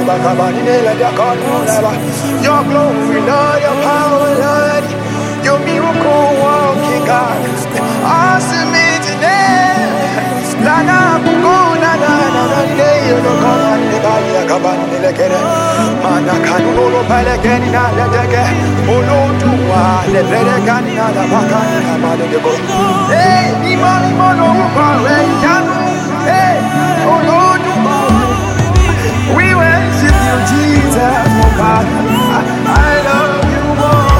Your glory, Lord, your power, Lord, your miracle working God. Awesome is your name. Lana Bugona, you know, come on, the Galia Cabani Legere, Manacano Palaganina, the Dega, Olotua, the Bereganina, the Bacana, Mother de Bo. Hey, Imani Mono, hey, Olotua. We worship you, Jesus, oh God. I love you more.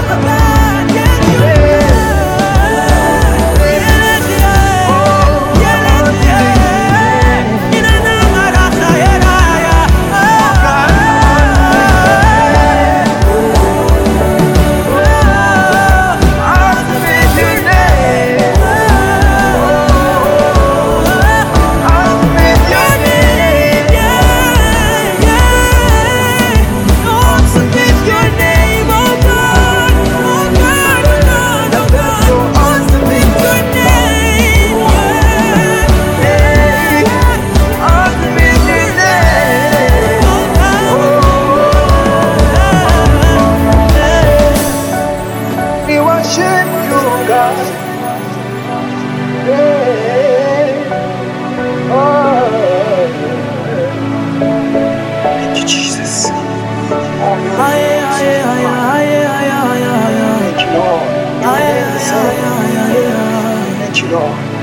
We worship you, God. Thank you, Jesus. Thank you, Lord. Thank you, Lord.